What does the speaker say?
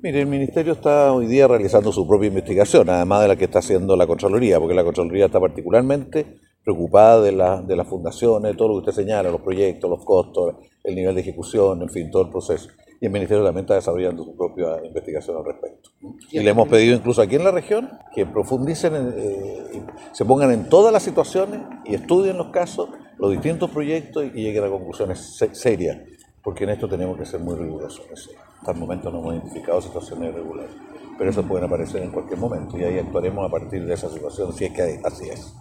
Mire, el Ministerio está hoy día realizando su propia investigación, además de la que está haciendo la Contraloría, porque la Contraloría está particularmente preocupada de las fundaciones, todo lo que usted señala, los proyectos, los costos, el nivel de ejecución, en fin, todo el proceso. Y el Ministerio también está desarrollando su propia investigación al respecto. Y le hemos pedido incluso aquí en la región que profundicen, se pongan en todas las situaciones y estudien los casos, los distintos proyectos y lleguen a conclusiones serias, porque en esto tenemos que ser muy rigurosos. Hasta el momento no hemos identificado situaciones irregulares, pero esas pueden aparecer en cualquier momento y ahí actuaremos a partir de esa situación, si es que así es.